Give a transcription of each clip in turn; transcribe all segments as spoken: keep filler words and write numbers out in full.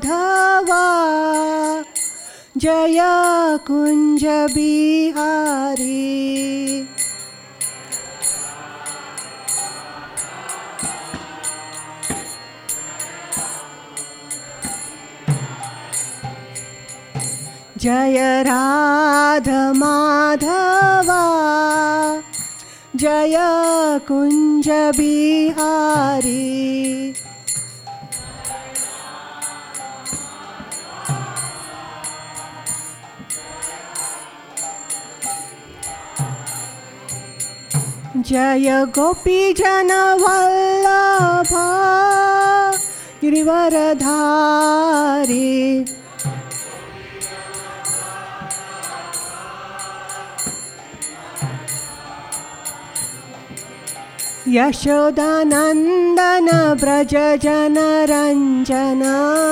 माधवा जय कुंज बिहारी। जय राधा माधवा जय कुंज बिहारी। जय गोपी जन वल्लभ गिरिवरधारी। यशोदानंदन ब्रज जन रंजन।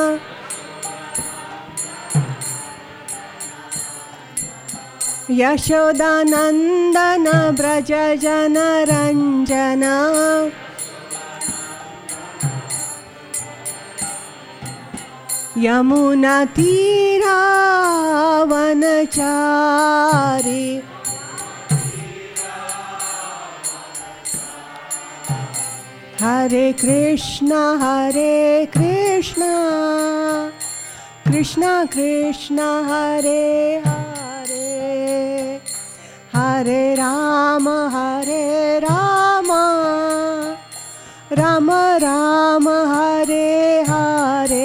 यशोदानंदन ब्रज जन रंजन। यमुना तीरा वनचारी। हरे कृष्णा हरे कृष्णा कृष्णा कृष्णा हरे हरे। हरे राम हरे राम राम राम हरे हरे।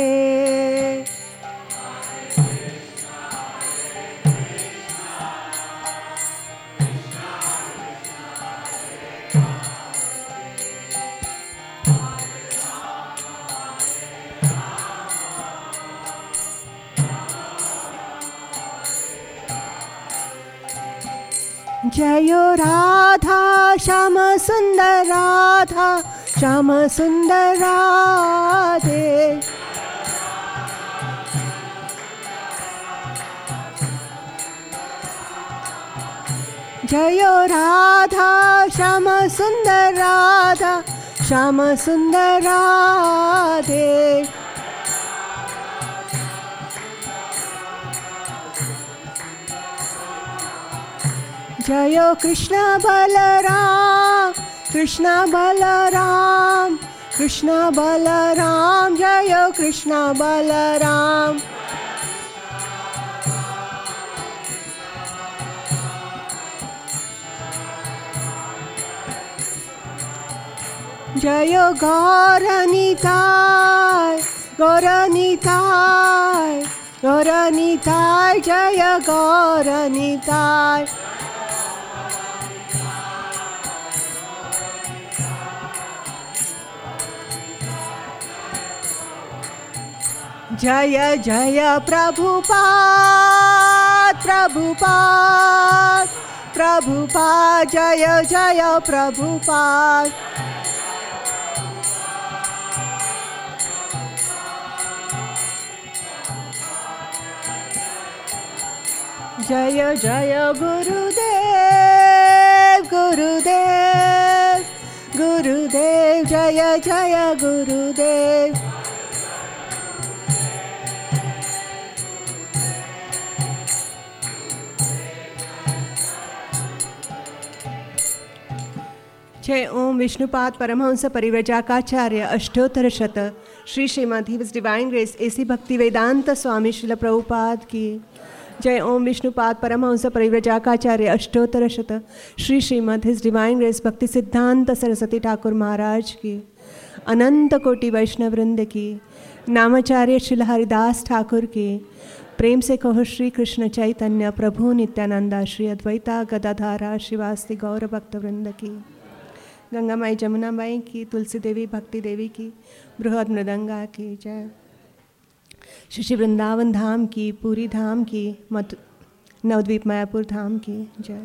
जयो राधा श्याम सुंदर राधा श्याम सुंदर राधे। जयो राधा श्याम सुंदर राधा श्याम सुंदर राधे। जयो कृष्ण बलराम कृष्ण बलराम कृष्ण बलराम। जयो कृष्ण बलराम। जयो गौरनिताय गौरनिताय गौरनिताय। जय गौरनिताय। जय जय प्रभुपाद प्रभुपाद प्रभुपाद। जय जय प्रभुपाद। जय जय गुरुदेव गुरुदेव गुरुदेव। जय जय गुरुदेव। जय ओम Vishnupad Paramhans Parivrajakacharya Ashtottara Shata Shri Srimad His Divine Grace A C Bhakti Vedanta स्वामी श्रील प्रभुपाद की। जय ओम Vishnupad Paramhans Parivrajakacharya Ashtottara Shata Shri Srimad His Divine Grace Bhakti Siddhanta Saraswati Thakur महाराज की। अनंत कोटि वैष्णव वृंद की। नामाचार्य श्रील हरिदास ठाकुर की। प्रेम से कहो श्री कृष्ण चैतन्य प्रभु नित्यानंदा श्री अद्वैता गदाधारा शिवास्ति गौर भक्त वृंद की। गंगा माई जमुना माई की। तुलसी देवी भक्ति देवी की। बृहद मृदंगा की जय। श्री वृंदावन धाम की। पूरी धाम की। मत नवद्वीप मायापुर धाम की जय।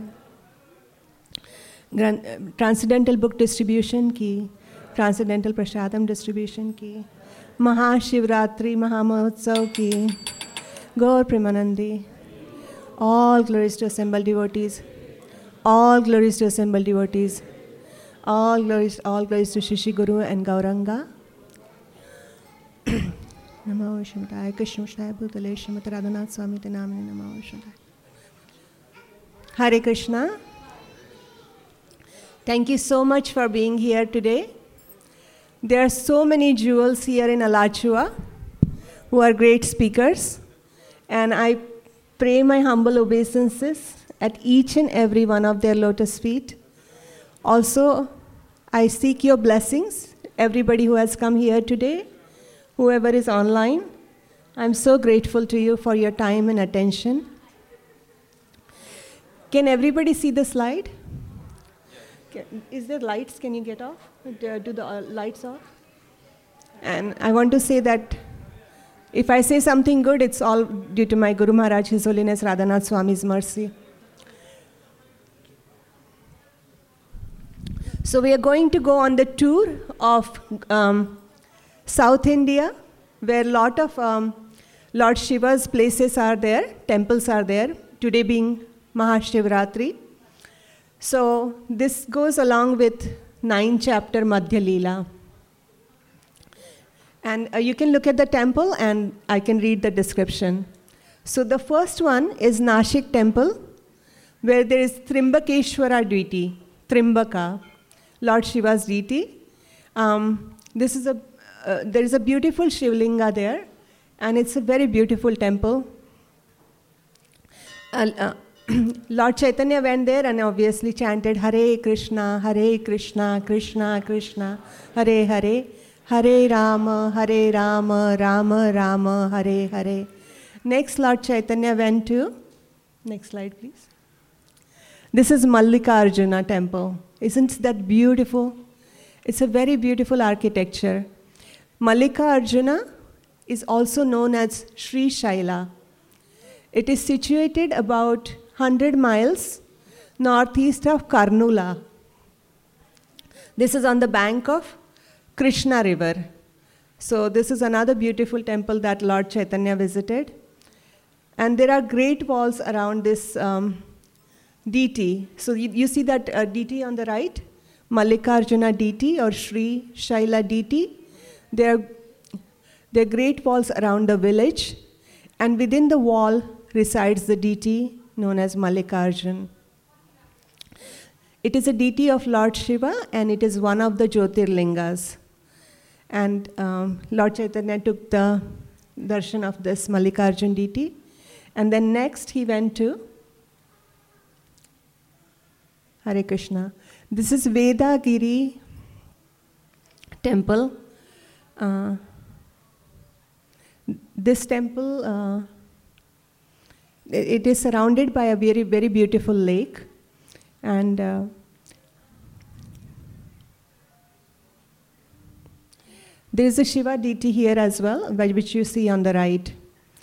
ट्रांसेंडेंटल बुक डिस्ट्रीब्यूशन की। ट्रांसेंडेंटल प्रसादम डिस्ट्रीब्यूशन की। महाशिवरात्रि महामहोत्सव की। Gaura Premanandi. All glories to assembled devotees. All glories to assembled devotees. All glories, all glories to Shishi Guru and Gauranga. Namo Shimataye Krishna Shtaya Bhutale Shrimati Radhanath Swami Te Namine Namo Shimataye. Hare Krishna. Thank you so much for being here today. There are so many jewels here in Alachua who are great speakers, and I pray my humble obeisances at each and every one of their lotus feet. Also, I seek your blessings, everybody who has come here today, whoever is online. I'm so grateful to you for your time and attention. Can everybody see the slide? Can, is there lights? Can you get off? Do the uh, lights off? And I want to say that if I say something good, it's all due to my Guru Maharaj, His Holiness Radhanath Swami's mercy. So we are going to go on the tour of um, South India, where a lot of um, Lord Shiva's places are there, temples are there, today being Mahashivratri. So this goes along with nine chapter Madhya Leela. And uh, you can look at the temple and I can read the description. So the first one is Nashik temple, where there is Trimbakeshwara deity, Trimbaka, Lord Shiva's deity. Um, this is a, uh, there is a beautiful Shivlinga there, and it's a very beautiful temple. Uh, uh, Lord Chaitanya went there and obviously chanted Hare Krishna, Hare Krishna, Krishna Krishna, Hare Hare, Hare Rama, Hare Rama, Rama Rama, Hare Hare. Next, Lord Chaitanya went to, next slide please. This is Mallikarjuna temple. Isn't that beautiful? It's a very beautiful architecture. Mallikarjuna is also known as Sri Shaila. It is situated about one hundred miles northeast of Karnula. This is on the bank of Krishna river. So this is another beautiful temple that Lord Chaitanya visited. And there are great walls around this um, deity. So you, you see that uh, deity on the right, Mallikarjuna deity or Sri Shaila deity. There are, there are great walls around the village, and within the wall resides the deity known as Mallikarjuna. It is a deity of Lord Shiva, and it is one of the Jyotirlingas. And um, Lord Chaitanya took the darshan of this Mallikarjuna deity. And then next he went to Hare Krishna. This is Vedagiri temple. Uh, this temple, uh, it is surrounded by a very, very beautiful lake. And uh, there is a Shiva deity here as well, which you see on the right.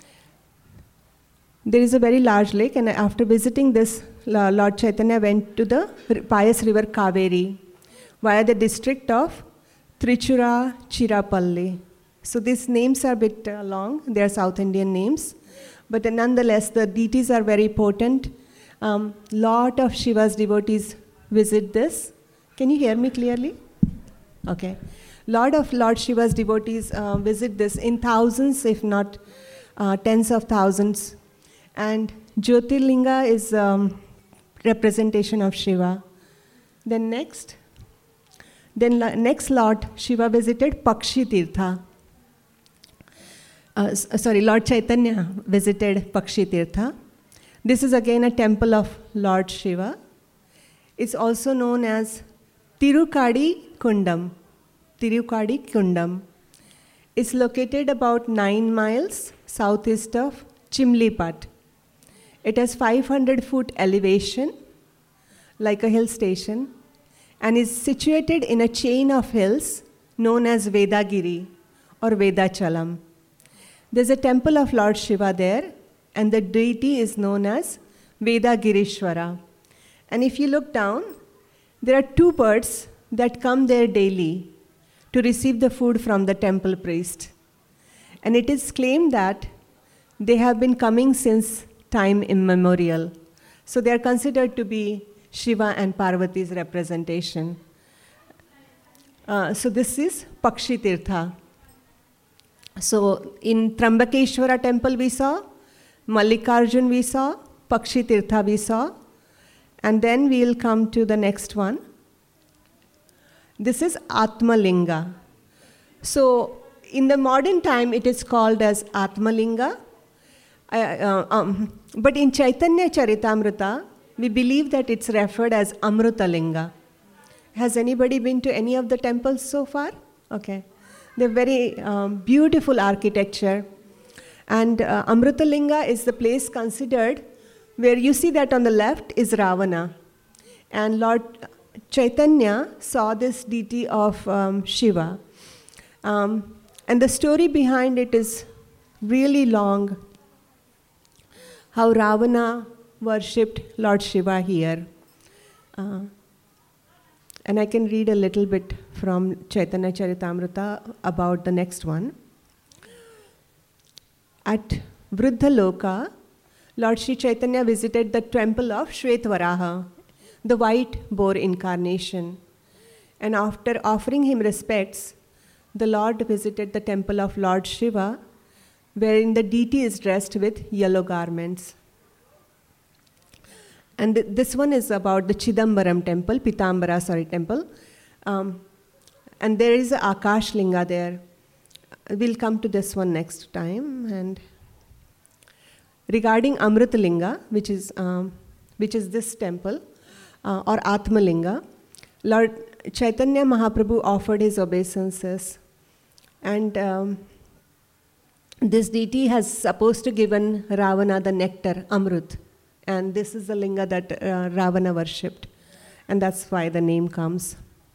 There is a very large lake, and after visiting this, Lord Chaitanya went to the pious river Kaveri via the district of Trichura Chirapalli. So these names are a bit uh, long, they are South Indian names, but uh, nonetheless the deities are very potent. Um, lot of Shiva's devotees visit this. Can you hear me clearly? Okay. Lot of Lord Shiva's devotees uh, visit this in thousands, if not uh, tens of thousands. And Jyotirlinga is um, representation of Shiva. Then next, then next Lord Shiva visited Pakshi Tirtha. Uh, sorry, Lord Chaitanya visited Pakshi Tirtha. This is again a temple of Lord Shiva. It's also known as Tirukadi Kundam. Tirukadi Kundam. It's located about nine miles southeast of Chimlipat. It has five hundred foot elevation, like a hill station, and is situated in a chain of hills known as Vedagiri or Vedachalam. There's a temple of Lord Shiva there, and the deity is known as Vedagirishwara. And if you look down, there are two birds that come there daily to receive the food from the temple priest. And it is claimed that they have been coming since time immemorial. So they are considered to be Shiva and Parvati's representation. Uh, so this is Pakshi Tirtha. So in Trambakeshwara temple we saw, Mallikarjun we saw, Pakshi Tirtha we saw, and then we'll come to the next one. This is Atmalinga. So in the modern time it is called as Atmalinga, uh, uh, um, but in Chaitanya Charitamrita we believe that it's referred as Amrutalinga. Has anybody been to any of the temples so far? Okay. They're very um, beautiful architecture. And uh, Amrutalinga is the place considered where you see that on the left is Ravana. And Lord Chaitanya saw this deity of um, Shiva. Um, and the story behind it is really long. How Ravana worshipped Lord Shiva here. Uh, and I can read a little bit from Chaitanya Charitamrita about the next one. At Vriddhaloka, Lord Sri Chaitanya visited the temple of Shvetvaraha, the white boar incarnation. And after offering him respects, the Lord visited the temple of Lord Shiva, wherein the deity is dressed with yellow garments. And th this one is about the Chidambaram temple, Pitambara, sorry, temple. Um, and there is a Akash Linga there. We'll come to this one next time. And regarding Amrutalinga, which is, um, which is this temple, uh, or Atmalinga, Lord Chaitanya Mahaprabhu offered his obeisances. And um, this deity has supposed to given Ravana the nectar, Amrut. And this is the linga that uh, Ravana worshipped. And that's why the name comes.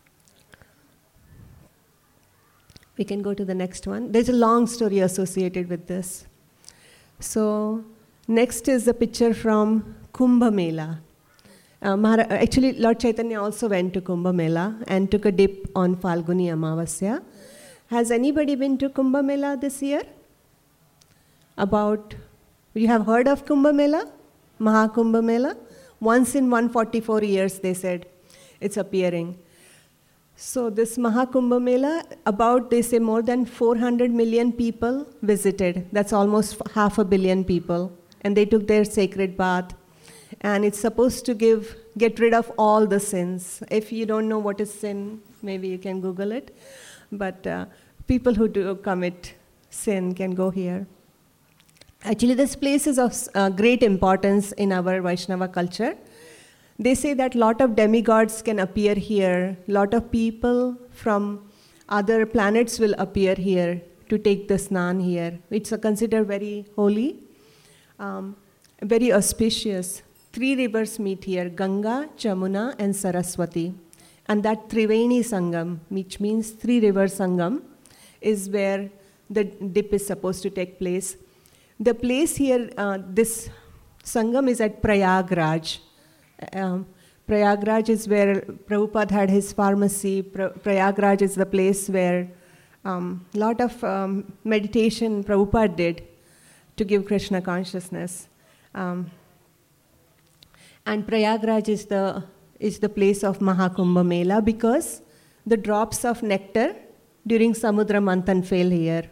We can go to the next one. There's a long story associated with this. So next is a picture from Kumbh Mela. Uh, Mahara Actually, Lord Chaitanya also went to Kumbh Mela and took a dip on Falguni Amavasya. Has anybody been to Kumbh Mela this year? About, you have heard of Kumbh Mela? Mahakumbh Mela? Once in one hundred forty-four years, they said, it's appearing. So this Mahakumbh Mela, about, they say, more than four hundred million people visited. That's almost half a billion people. And they took their sacred bath. And it's supposed to give, get rid of all the sins. If you don't know what is sin, maybe you can Google it. But uh, people who do commit sin can go here. Actually, this place is of uh, great importance in our Vaishnava culture. They say that a lot of demigods can appear here. A lot of people from other planets will appear here to take the snan here. It's uh, considered very holy, um, very auspicious. Three rivers meet here, Ganga, Jamuna, and Saraswati. And that Triveni Sangam, which means three river Sangam, is where the dip is supposed to take place. The place here, uh, this Sangam is at Prayagraj. Um, Prayagraj is where Prabhupada had his pharmacy. Pra Prayagraj is the place where a um, lot of um, meditation Prabhupada did to give Krishna consciousness. Um, and Prayagraj is the, is the place of Mahakumbh Mela because the drops of nectar during Samudra Manthan fell here.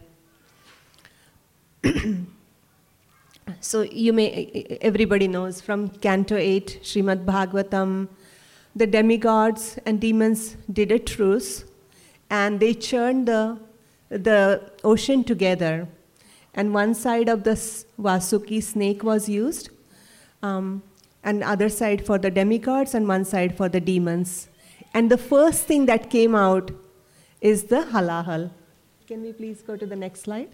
So you may, everybody knows from Canto eight, Srimad Bhagavatam, the demigods and demons did a truce and they churned the, the ocean together. And one side of the Vasuki snake was used, um, and other side for the demigods and one side for the demons. And the first thing that came out is the halahal. Can we please go to the next slide?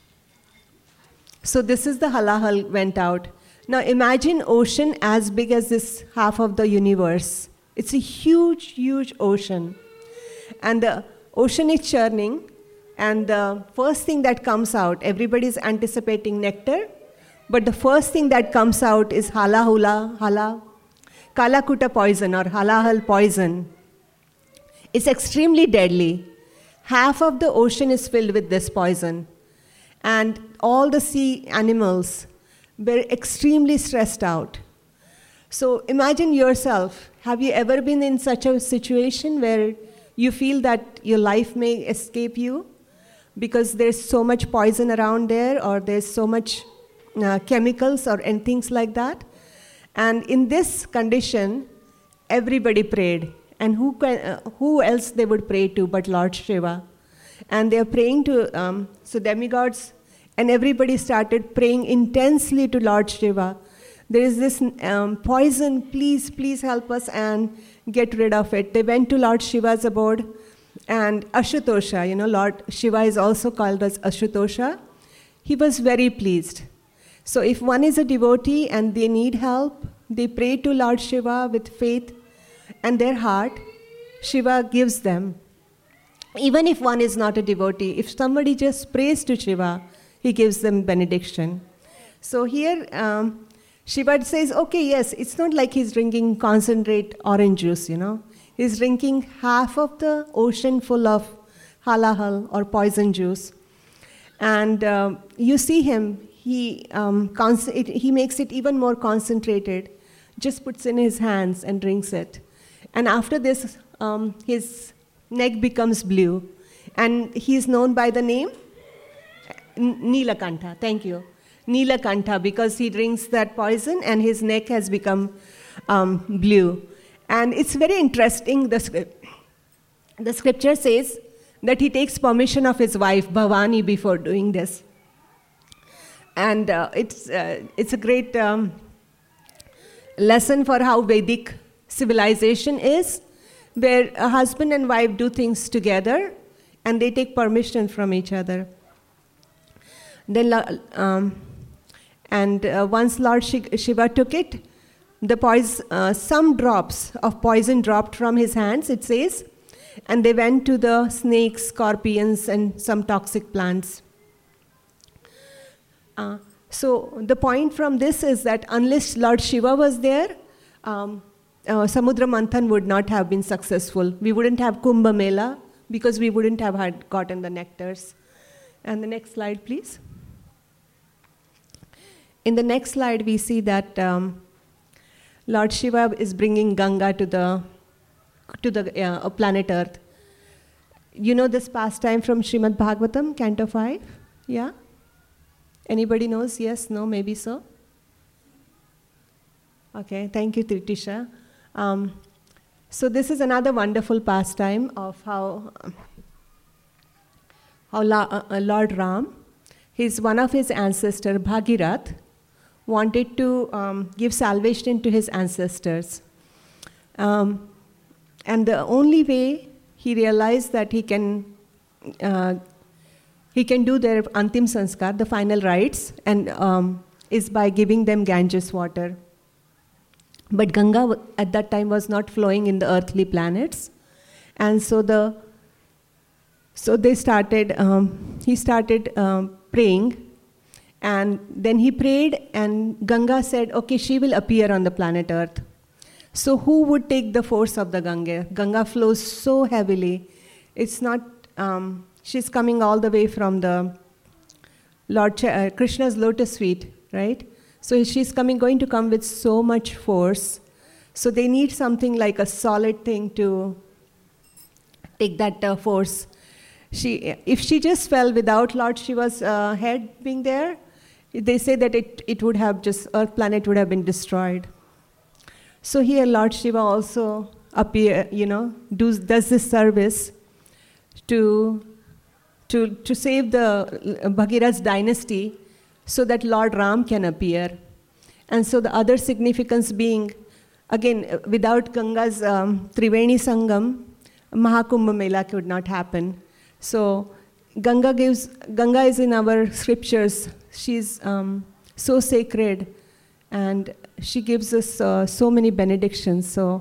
So this is the halahal went out. Now imagine ocean as big as this half of the universe. It's a huge, huge ocean. And the ocean is churning, and the first thing that comes out, everybody's anticipating nectar, but the first thing that comes out is halahula, hala, kalakuta poison or halahal poison. It's extremely deadly. Half of the ocean is filled with this poison. And all the sea animals were extremely stressed out. So imagine yourself, have you ever been in such a situation where you feel that your life may escape you? because there's so much poison around there, or there's so much uh, chemicals or and things like that. And in this condition, everybody prayed. And who, can, uh, who else they would pray to but Lord Shiva? And they're praying to, um, so demigods, and everybody started praying intensely to Lord Shiva. There is this um, poison, please, please help us and get rid of it. They went to Lord Shiva's abode, and Ashutosha, you know, Lord Shiva is also called as Ashutosha. He was very pleased. So if one is a devotee and they need help, they pray to Lord Shiva with faith and their heart, Shiva gives them. Even if one is not a devotee, if somebody just prays to Shiva, he gives them benediction. So here, um, Shiva says, okay, yes, it's not like he's drinking concentrate orange juice, you know. He's drinking half of the ocean full of halahal or poison juice. And um, you see him, he, um, cons- it, he makes it even more concentrated, just puts in his hands and drinks it. And after this, um, his neck becomes blue. And he is known by the name Nilakantha. Thank you. Nilakantha, because he drinks that poison and his neck has become um, blue. And it's very interesting. The, script, the scripture says that he takes permission of his wife, Bhavani, before doing this. And uh, it's, uh, it's a great um, lesson for how Vedic civilization is, where a husband and wife do things together and they take permission from each other. Then, um, and uh, once Lord Shiva took it, the poison, uh, some drops of poison dropped from his hands, it says, and they went to the snakes, scorpions, and some toxic plants. Uh, so the point from this is that unless Lord Shiva was there, um, uh, Samudra Manthan would not have been successful. We wouldn't have Kumbh Mela because we wouldn't have had gotten the nectars. And the next slide, please. In the next slide, we see that um, Lord Shiva is bringing Ganga to the to the uh, planet Earth. You know this pastime from Srimad Bhagavatam, Canto five? Yeah? Anybody knows? Yes? No? Maybe so? Okay, thank you, Tritisha. Um, so this is another wonderful pastime of how, how La, uh, Lord Ram, his, one of his ancestors, Bhagirath, wanted to um, give salvation to his ancestors. Um, and the only way he realized that he can uh, he can do their antim sanskar, the final rites, and um, is by giving them Ganges water. But Ganga at that time was not flowing in the earthly planets, and so the so they started. Um, he started um, praying. And then he prayed, and Ganga said, okay, she will appear on the planet Earth. So who would take the force of the Ganga? Ganga flows so heavily. It's not, um, she's coming all the way from the Lord Ch- uh, Krishna's lotus feet, right? So she's coming, going to come with so much force. So they need something like a solid thing to take that uh, force. She, if she just fell without Lord Shiva's uh, head being there, they say that it, it would have just, Earth planet would have been destroyed. So here Lord Shiva also appear, you know, does, does this service to, to, to save the Bhagirath's dynasty so that Lord Ram can appear. And so the other significance being, again, without Ganga's um, Triveni Sangam, Mahakumbh Mela could not happen. So Ganga gives, Ganga is in our scriptures. She's um, so sacred, and she gives us uh, so many benedictions. So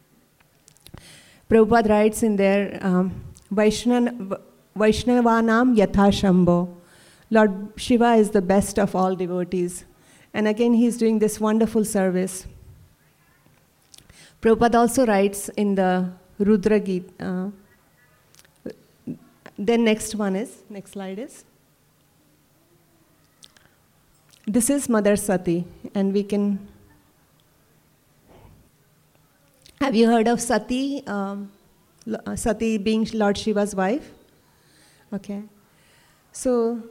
Prabhupada writes in there, um, Vaishnav, Vaishnavanam Yatha Shambho. Lord Shiva is the best of all devotees. And again, he's doing this wonderful service. Prabhupada also writes in the Rudra Gita. Uh, then next one is, next slide is. This is Mother Sati, and we can. Have you heard of Sati? Um, Sati being Lord Shiva's wife? Okay. So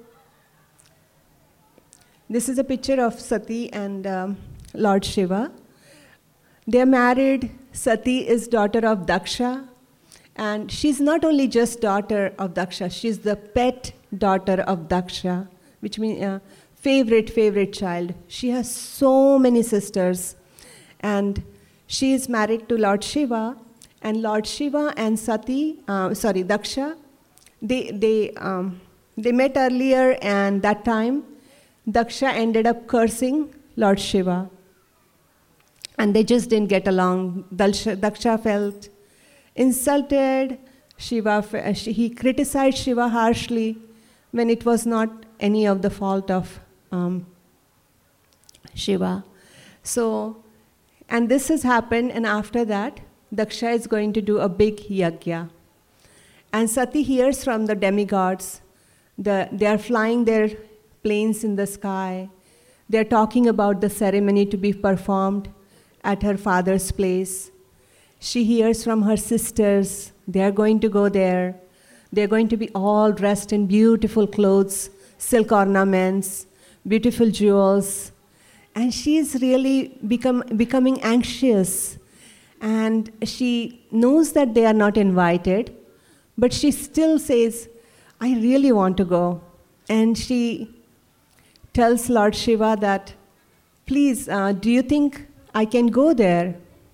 this is a picture of Sati and um, Lord Shiva. They are married. Sati is daughter of Daksha. And she's not only just daughter of Daksha, she's the pet daughter of Daksha, which means uh, favorite, favorite child. She has so many sisters. And she is married to Lord Shiva. And Lord Shiva and Sati, uh, sorry, Daksha, they, they, um, they met earlier, and that time, Daksha ended up cursing Lord Shiva. And they just didn't get along. Daksha felt insulted. Shiva, he criticized Shiva harshly when it was not any of the fault of um, Shiva. So, and this has happened, and after that, Daksha is going to do a big yajna. And Sati hears from the demigods. The, they are flying their planes in the sky. They are talking about the ceremony to be performed at her father's place. She hears from her sisters. They are going to go there. They are going to be all dressed in beautiful clothes, silk ornaments, beautiful jewels. And she is really become, becoming anxious. And she knows that they are not invited, but she still says, I really want to go. And she tells Lord Shiva that, please, uh, do you think I can go there?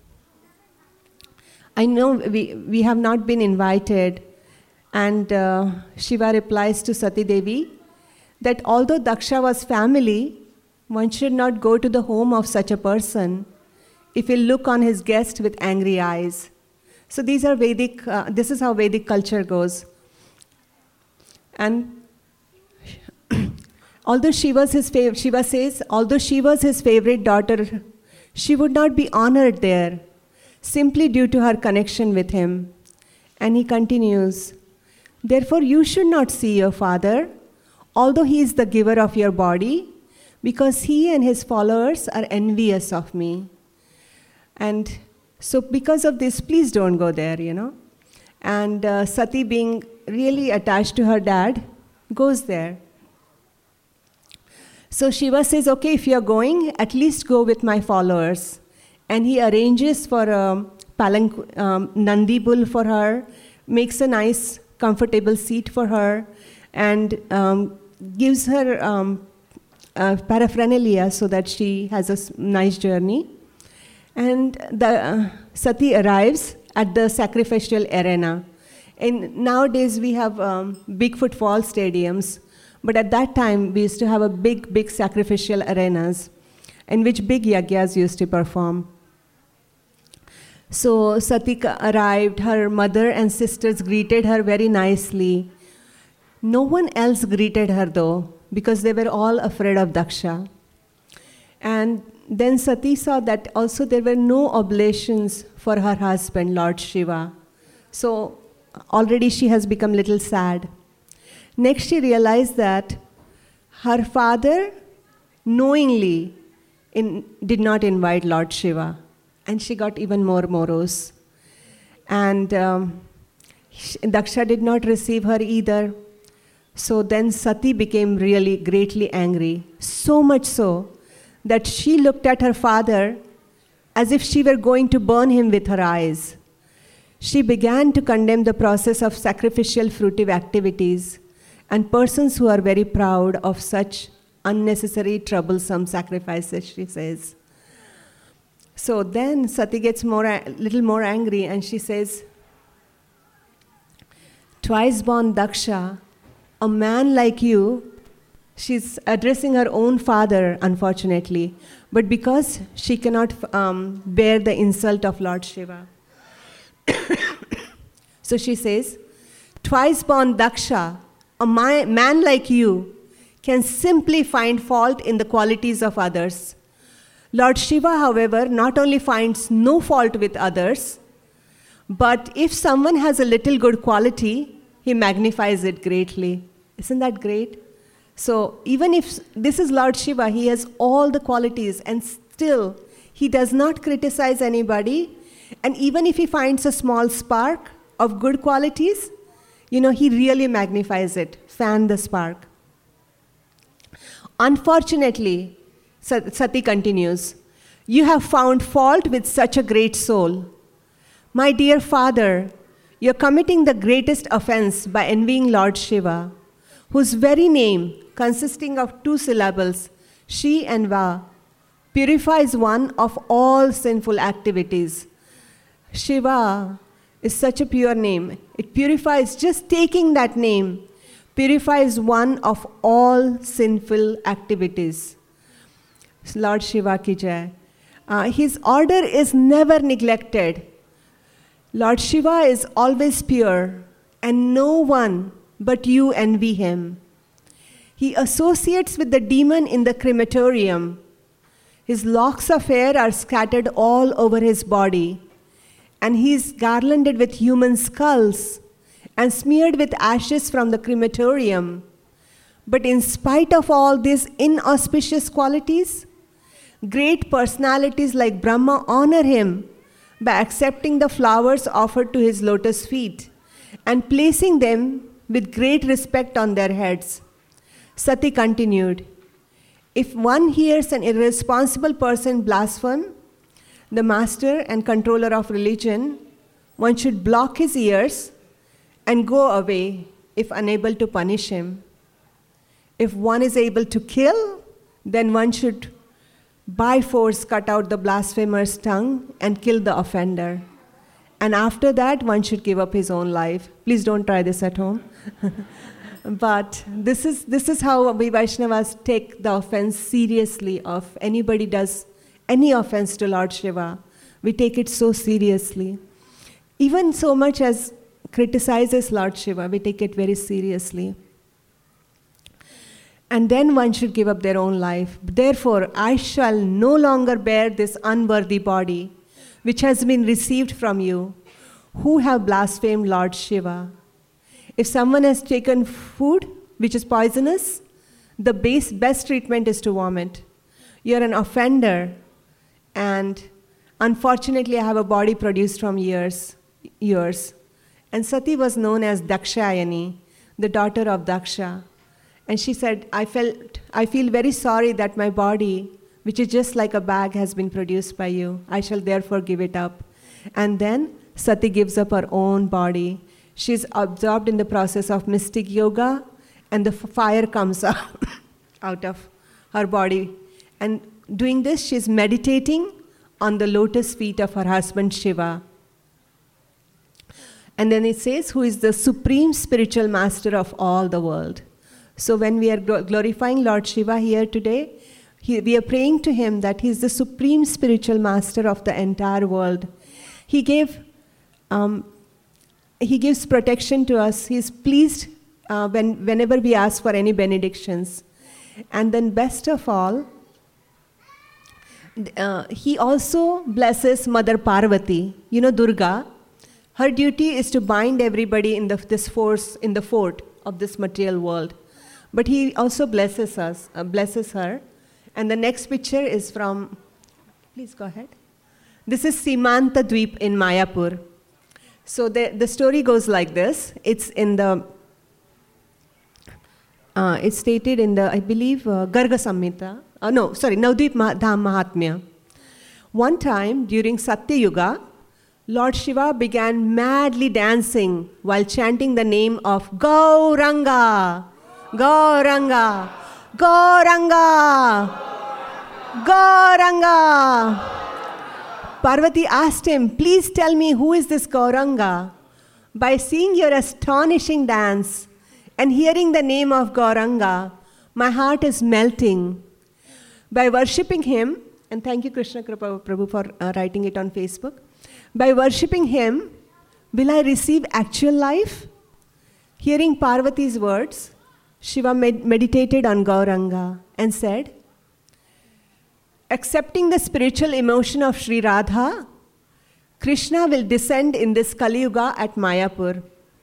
I know we, we have not been invited. And uh, Shiva replies to Sati Devi that although Daksha was family, one should not go to the home of such a person if he look on his guest with angry eyes. So these are Vedic, uh, this is how Vedic culture goes. And although she was his fav- Shiva says, although she was his favorite daughter, she would not be honored there, simply due to her connection with him. And he continues, therefore you should not see your father, although he is the giver of your body, because he and his followers are envious of me. And so because of this, please don't go there, you know. And uh, Sati, being really attached to her dad, goes there. So Shiva says, okay, if you're going, at least go with my followers. And he arranges for a palanq- um, Nandi bull for her, makes a nice, comfortable seat for her, and um, gives her um, uh, paraphernalia so that she has a nice journey. And the uh, Sati arrives at the sacrificial arena. And nowadays we have um, big football stadiums, but at that time we used to have a big, big sacrificial arenas in which big yajnas used to perform. So Sati arrived, her mother and sisters greeted her very nicely. No one else greeted her though, because they were all afraid of Daksha. And then Sati saw that also there were no oblations for her husband, Lord Shiva. So already she has become a little sad. Next she realized that her father knowingly in, did not invite Lord Shiva. And she got even more morose. And um, Daksha did not receive her either. So then Sati became really greatly angry. So much so that she looked at her father as if she were going to burn him with her eyes. She began to condemn the process of sacrificial fruitive activities and persons who are very proud of such unnecessary, troublesome sacrifices, she says. So then Sati gets more, a little more angry, and she says, twice born Daksha, a man like you, she's addressing her own father, unfortunately, but because she cannot um, bear the insult of Lord Shiva. So she says, twice born Daksha, a man like you, can simply find fault in the qualities of others. Lord Shiva, however, not only finds no fault with others, but if someone has a little good quality, he magnifies it greatly. Isn't that great? So even if this is Lord Shiva, he has all the qualities, and still he does not criticize anybody. And even if he finds a small spark of good qualities, you know, he really magnifies it, fan the spark. Unfortunately, Sati continues, you have found fault with such a great soul. My dear father, you're committing the greatest offense by envying Lord Shiva, whose very name, consisting of two syllables, Shi and Va, purifies one of all sinful activities. Shiva is such a pure name. It purifies, just taking that name, purifies one of all sinful activities. Lord Shiva ki jai. Uh, his order is never neglected. Lord Shiva is always pure, and no one but you envy him. He associates with the demon in the crematorium. His locks of hair are scattered all over his body, and he is garlanded with human skulls and smeared with ashes from the crematorium. But in spite of all these inauspicious qualities, great personalities like Brahma honor him by accepting the flowers offered to his lotus feet and placing them with great respect on their heads. Sati continued, if one hears an irresponsible person blaspheme the master and controller of religion, one should block his ears and go away if unable to punish him. If one is able to kill, then one should by force cut out the blasphemer's tongue and kill the offender. And after that, one should give up his own life. Please don't try this at home. But this is, this is how we Vaishnavas take the offense seriously. Of anybody does any offense to Lord Shiva, we take it so seriously. Even so much as criticizes Lord Shiva, we take it very seriously. And then one should give up their own life. Therefore, I shall no longer bear this unworthy body, which has been received from you, who have blasphemed Lord Shiva. If someone has taken food which is poisonous, the base, best treatment is to vomit. You're an offender, and unfortunately I have a body produced from years. years. And Sati was known as Dakshayani, the daughter of Daksha. And she said, I felt, I feel very sorry that my body, which is just like a bag, has been produced by you. I shall therefore give it up. And then Sati gives up her own body. She's absorbed in the process of mystic yoga, and the fire comes out, out of her body. And doing this, she's meditating on the lotus feet of her husband Shiva. And then it says, who is the supreme spiritual master of all the world. So when we are glorifying Lord Shiva here today, he, we are praying to him that he is the supreme spiritual master of the entire world. He gave, um, he gives protection to us. He is pleased uh, when, whenever we ask for any benedictions. And then best of all, uh, he also blesses Mother Parvati. You know Durga, her duty is to bind everybody in the, this force, in the fort of this material world. But he also blesses us, uh, blesses her. And the next picture is from, please go ahead. This is Simanta Dweep in Mayapur. So the, the story goes like this. It's in the, uh, it's stated in the, I believe, uh, Garga Samhita. Uh, no, sorry, Navdweep Dham Mahatmya. One time during Satya Yuga, Lord Shiva began madly dancing while chanting the name of Gauranga. Gauranga, Gauranga, Gauranga. Parvati asked him, please tell me who is this Gauranga? By seeing your astonishing dance and hearing the name of Gauranga, my heart is melting. By worshipping him, and thank you Krishna Prabhu for uh, writing it on Facebook, by worshipping him, will I receive actual life? Hearing Parvati's words, Shiva med- meditated on Gauranga and said, accepting the spiritual emotion of Sri Radha, Krishna will descend in this Kali Yuga at Mayapur.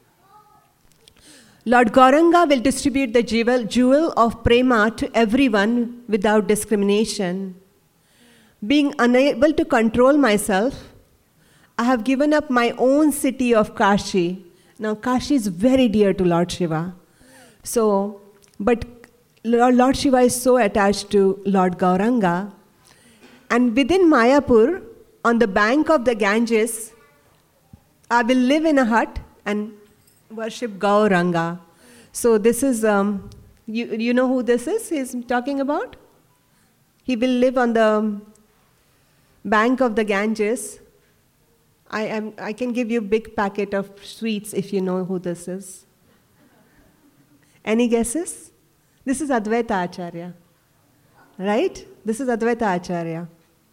Lord Gauranga will distribute the jewel, jewel of prema to everyone without discrimination. Being unable to control myself, I have given up my own city of Kashi. Now Kashi is very dear to Lord Shiva. So, but Lord Shiva is so attached to Lord Gauranga. And within Mayapur, on the bank of the Ganges, I will live in a hut and worship Gauranga. So this is, um, you, you know who this is he's talking about? He will live on the bank of the Ganges. I, am, I can give you a big packet of sweets if you know who this is. Any guesses? This is Advaita Acharya, right? This is Advaita Acharya.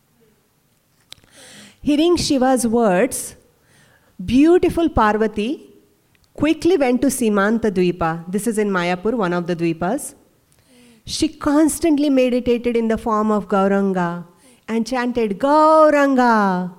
Hearing Shiva's words, beautiful Parvati quickly went to Simanta Dvipa. This is in Mayapur, one of the Dvipas. She constantly meditated in the form of Gauranga and chanted, Gauranga,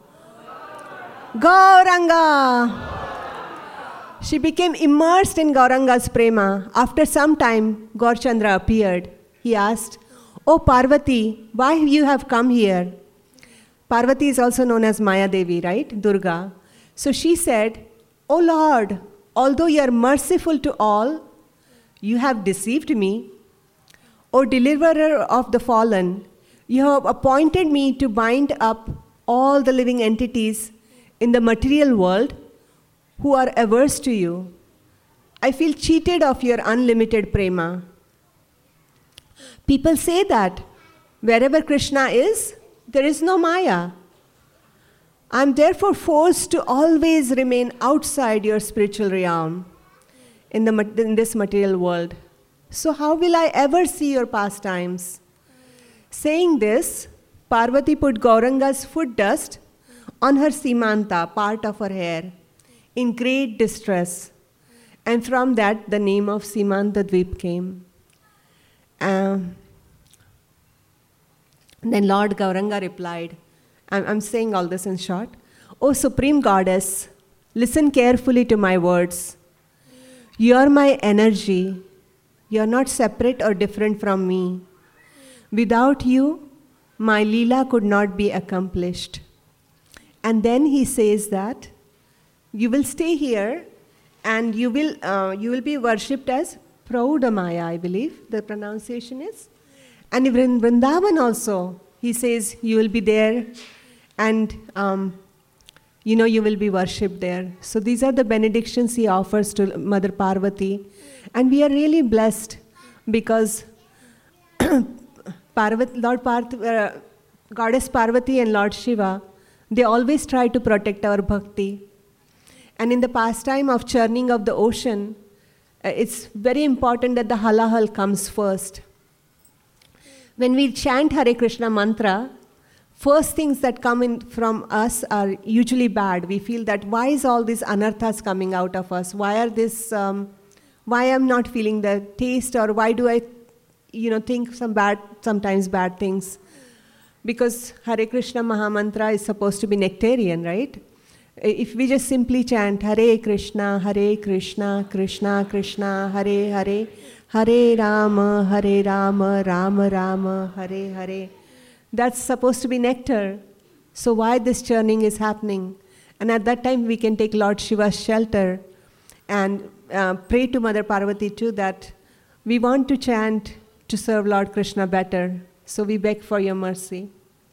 Gauranga. She became immersed in Gauranga's prema. After some time, Gaurchandra appeared. He asked, Oh Parvati, why you have come here? Parvati is also known as Maya Devi, right? Durga. So she said, Oh Lord, although you are merciful to all, you have deceived me. O deliverer of the fallen, you have appointed me to bind up all the living entities in the material world who are averse to you. I feel cheated of your unlimited prema. People say that wherever Krishna is, there is no Maya. I am therefore forced to always remain outside your spiritual realm in, the, in this material world. So how will I ever see your pastimes? Saying this, Parvati put Gauranga's foot dust on her simanta, part of her hair, in great distress. And from that, the name of Simanta Dvip came. Um, then Lord Gauranga replied, I'm, I'm saying all this in short, O Supreme Goddess, listen carefully to my words. You are my energy. You are not separate or different from me. Without you, my Leela could not be accomplished. And then he says that you will stay here and you will, uh, you will be worshipped as Praudamaya, I believe the pronunciation is. And in Vrindavan also, he says you will be there and um, you know you will be worshipped there. So these are the benedictions he offers to Mother Parvati. And we are really blessed because Parvati, Lord Parth, uh, Goddess Parvati and Lord Shiva, they always try to protect our bhakti. And in the pastime of churning of the ocean, uh, it's very important that the halahal comes first. When we chant Hare Krishna mantra, first things that come in from us are usually bad. We feel that why is all these anarthas coming out of us? Why are this, um, why I'm not feeling the taste, or why do I, you know, think some bad, sometimes bad things? Because Hare Krishna Mahamantra is supposed to be nectarian, right? If we just simply chant Hare Krishna, Hare Krishna, Krishna Krishna, Hare Hare, Hare Rama, Hare Rama, Rama Rama, Hare Hare, that's supposed to be nectar. So why this churning is happening? And at that time we can take Lord Shiva's shelter and uh, pray to Mother Parvati too that we want to chant to serve Lord Krishna better. So we beg for your mercy.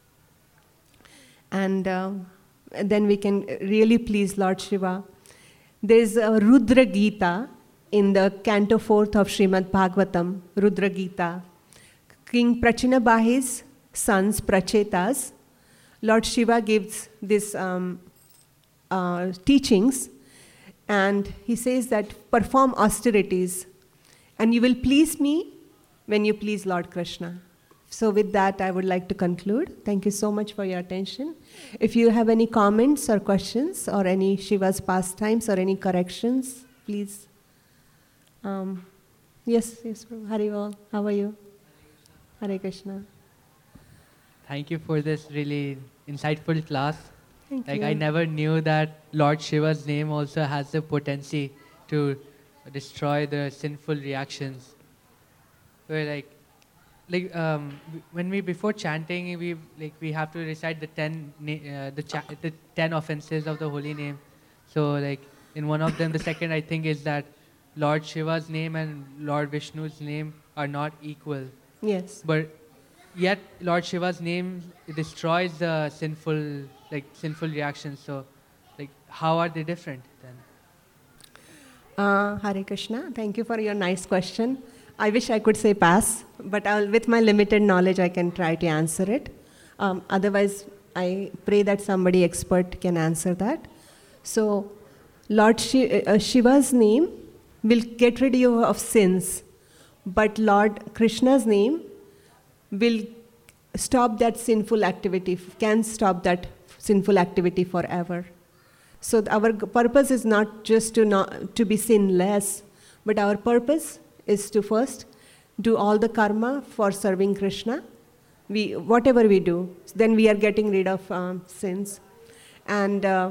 And uh, then we can really please Lord Shiva. There is a Rudra Gita in the canto fourth of Srimad Bhagavatam, Rudra Gita. King Prachinabahi's sons, Prachetas, Lord Shiva gives these um, uh, teachings, and he says that perform austerities and you will please me when you please Lord Krishna. So with that, I would like to conclude. Thank you so much for your attention. If you have any comments or questions or any Shiva's pastimes or any corrections, please. Um, yes, yes, Harival, how are you? Hare Krishna. Thank you for this really insightful class. Thank like you. I never knew that Lord Shiva's name also has the potency to destroy the sinful reactions. Where like, like um, when we before chanting, we like we have to recite the ten uh, the cha- the ten offenses of the holy name. So like in one of them, the second I think is that Lord Shiva's name and Lord Vishnu's name are not equal. Yes. But yet Lord Shiva's name destroys the sinful, like sinful reactions. So, like, how are they different then? Uh, Hare Krishna, thank you for your nice question. I wish I could say pass, but I'll, with my limited knowledge, I can try to answer it. Um, otherwise, I pray that somebody expert can answer that. So, Lord Shi- uh, Shiva's name will get rid of, of sins, but Lord Krishna's name will stop that sinful activity, can stop that sinful activity forever. So our g- purpose is not just to not to be sinless, but our purpose is to first do all the karma for serving Krishna. We whatever we do, then we are getting rid of um, sins, and uh,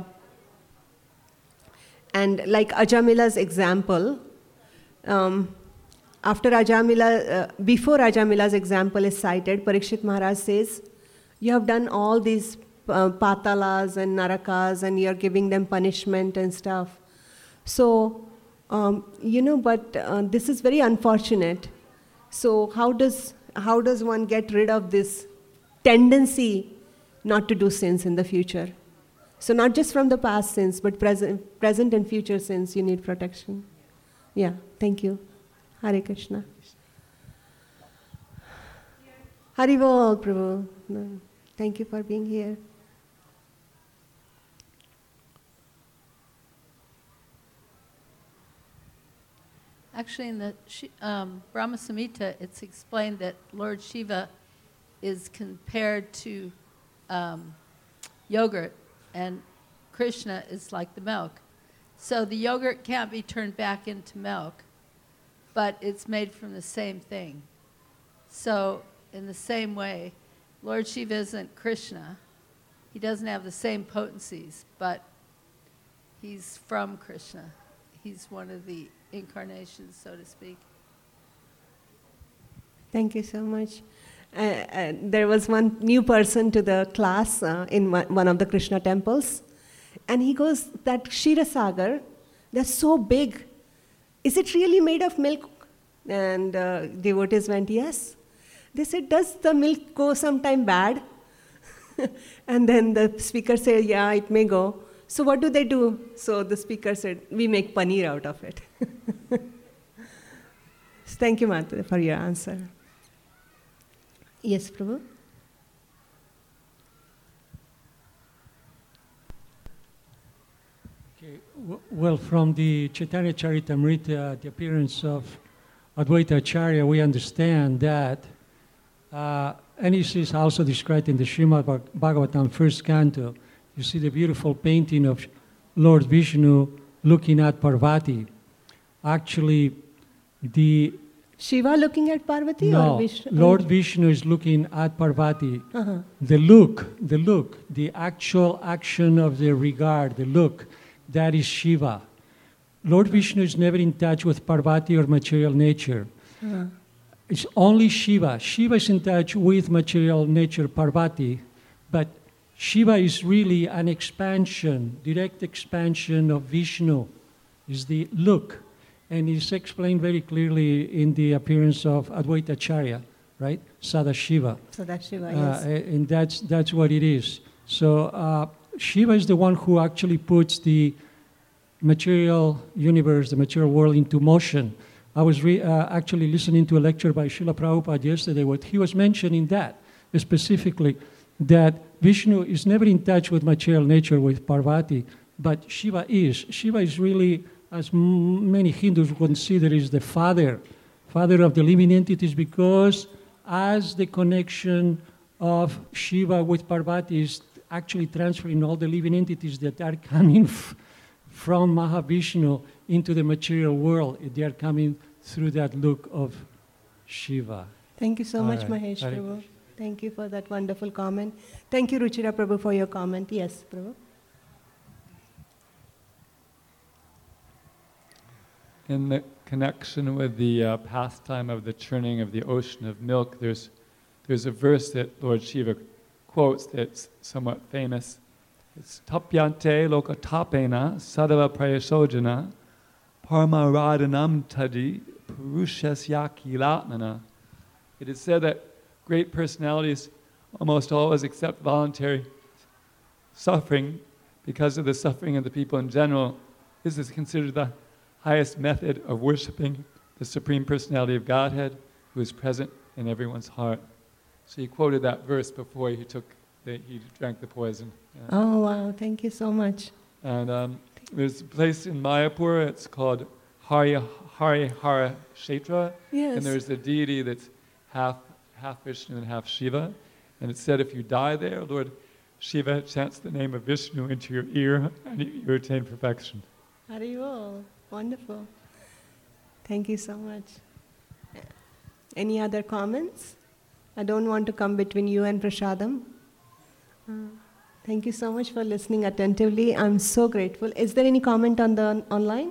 and like Ajamila's example. Um, after Ajamila, uh, before Ajamila's example is cited, Parikshit Maharaj says, "You have done all these uh, patalas and narakas, and you are giving them punishment and stuff. So, um, you know, but uh, this is very unfortunate. So, how does how does one get rid of this tendency not to do sins in the future? So, not just from the past sins, but present, present and future sins. You need protection." Yeah. Thank you. Hare Krishna. Haribol, Prabhu. No, thank you for being here. Actually, in the Shi- um, Brahma Samhita, it's explained that Lord Shiva is compared to um, yogurt, and Krishna is like the milk. So the yogurt can't be turned back into milk, but it's made from the same thing. So in the same way, Lord Shiva isn't Krishna. He doesn't have the same potencies, but he's from Krishna. He's one of the incarnations, so to speak. Thank you so much. Uh, uh, there was one new person to the class uh, in one one of the Krishna temples, and he goes, "That Ksheerasagar, that's so big. Is it really made of milk?" And uh, devotees went, "Yes." They said, "Does the milk go sometime bad?" And then the speaker said, "Yeah, it may go." So what do they do? So the speaker said, "We make paneer out of it." Thank you, Mata, for your answer. Yes, Prabhu? Okay. w- Well, from the Chaitanya Charitamrita, the appearance of Advaita Acharya, we understand that, uh, and this is also described in the Srimad Bhag- Bhagavatam first canto. You see the beautiful painting of Lord Vishnu looking at Parvati. Actually, the Shiva looking at Parvati no, or Vishnu? Lord Vishnu is looking at Parvati. Uh-huh. The look, the look, the actual action of the regard, the look, that is Shiva. Lord Vishnu is never in touch with Parvati or material nature. Uh-huh. It's only Shiva. Shiva is in touch with material nature, Parvati, but Shiva is really an expansion, direct expansion of Vishnu, is the look. And it's explained very clearly in the appearance of Advaita Acharya, right? Sadashiva. So that's Shiva, Uh, yes. and that's, that's what it is. So uh, Shiva is the one who actually puts the material universe, the material world into motion. I was re- uh, actually listening to a lecture by Srila Prabhupada yesterday where he was mentioning that specifically, that Vishnu is never in touch with material nature, with Parvati, but Shiva is. Shiva is really, as m- many Hindus consider, is the father, father of the living entities, because as the connection of Shiva with Parvati is actually transferring all the living entities that are coming f- from Mahavishnu into the material world, they are coming through that look of Shiva. Thank you so All much, right. Mahesh Hare Prabhu. Thank you for that wonderful comment. Thank you, Ruchira Prabhu, for your comment. Yes, Prabhu. In the connection with the uh, pastime of the churning of the ocean of milk, there's, there's a verse that Lord Shiva quotes that's somewhat famous. It's tapyante lokatapena sadava prayasojana paramaradhanam tadi purushasya kilatmana. It is said that great personalities almost always accept voluntary suffering because of the suffering of the people in general. This is considered the highest method of worshipping the Supreme Personality of Godhead, who is present in everyone's heart. So he quoted that verse before he took the, he drank the poison. Yeah. Oh, wow. Thank you so much. And um, there's a place in Mayapur, it's called Hari Harihara Kshetra. Yes. And there's a deity that's half, half Vishnu and half Shiva. And it said if you die there, Lord Shiva chants the name of Vishnu into your ear and you, you attain perfection. Haribol. Wonderful. Thank you so much. Any other comments? I don't want to come between you and Prashadam. Uh, thank you so much for listening attentively. I'm so grateful. Is there any comment on the online?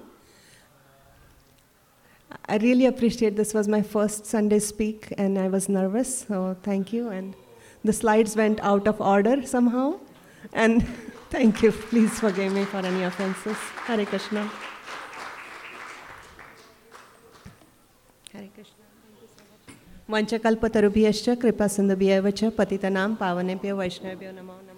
I really appreciate this. Was my first Sunday speak and I was nervous, so thank you. And the slides went out of order somehow. And thank you. Please forgive me for any offenses. Hare Krishna. Hare Krishna. Vanchakalpatarubhyascha kripa sindhubhyeva cha patitanam pavanebhyo vaishnavebhyo namo namaha.